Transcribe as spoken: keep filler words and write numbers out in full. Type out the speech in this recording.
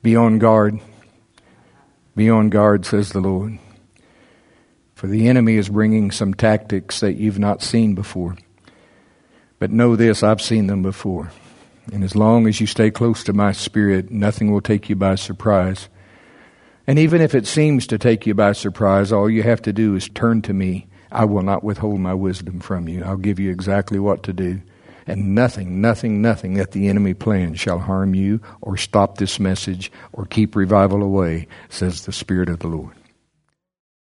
Be on guard. Be on guard, says the Lord. For the enemy is bringing some tactics that you've not seen before. But know this, I've seen them before. And as long as you stay close to my Spirit, nothing will take you by surprise. And even if it seems to take you by surprise, all you have to do is turn to me. I will not withhold my wisdom from you. I'll give you exactly what to do. And nothing, nothing, nothing that the enemy plans shall harm you or stop this message or keep revival away, says the Spirit of the Lord.